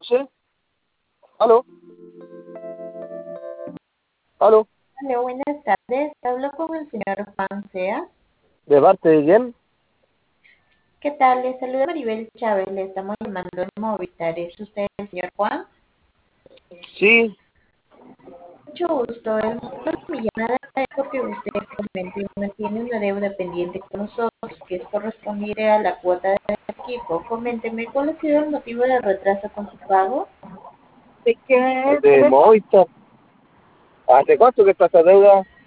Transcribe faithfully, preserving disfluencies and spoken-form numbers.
once. ¿Aló? ¿Aló? Hola, buenas tardes. Hablo con el señor Juan Sea. ¿De parte de quién? ¿Qué tal? Le saluda Maribel Chávez. Le estamos llamando en Movistar. ¿Es usted el señor Juan? Sí. Mucho gusto. El motivo de mi llamada es porque usted actualmente mantiene una deuda pendiente con nosotros que es correspondiente a la cuota del equipo. Coménteme, ¿cuál ha sido el motivo del retraso con su pago? ¿De qué? De Movistar. ¿Hace cuánto que está esta deuda?